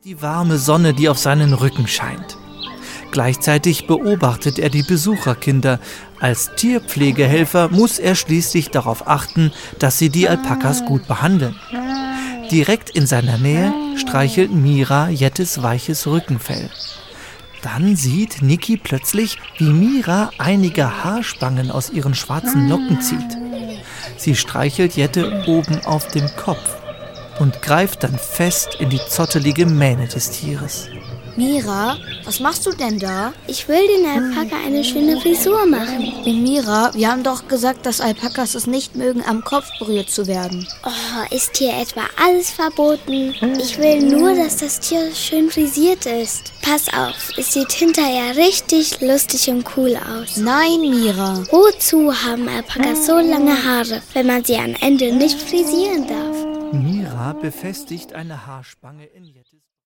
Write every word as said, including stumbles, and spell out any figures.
die warme Sonne, die auf seinen Rücken scheint. Gleichzeitig beobachtet er die Besucherkinder. Als Tierpflegehelfer muss er schließlich darauf achten, dass sie die Alpakas gut behandeln. Direkt in seiner Nähe streichelt Mira Jettes weiches Rückenfell. Dann sieht Niki plötzlich, wie Mira einige Haarspangen aus ihren schwarzen Locken zieht. Sie streichelt Jette oben auf dem Kopf und greift dann fest in die zottelige Mähne des Tieres. Mira, was machst du denn da? Ich will den Alpaka eine schöne Frisur machen. Mira, wir haben doch gesagt, dass Alpakas es nicht mögen, am Kopf berührt zu werden. Oh, ist hier etwa alles verboten? Ich will nur, dass das Tier schön frisiert ist. Pass auf, es sieht hinterher richtig lustig und cool aus. Nein, Mira. Wozu haben Alpakas so lange Haare, wenn man sie am Ende nicht frisieren darf? Mira befestigt eine Haarspange in Jette.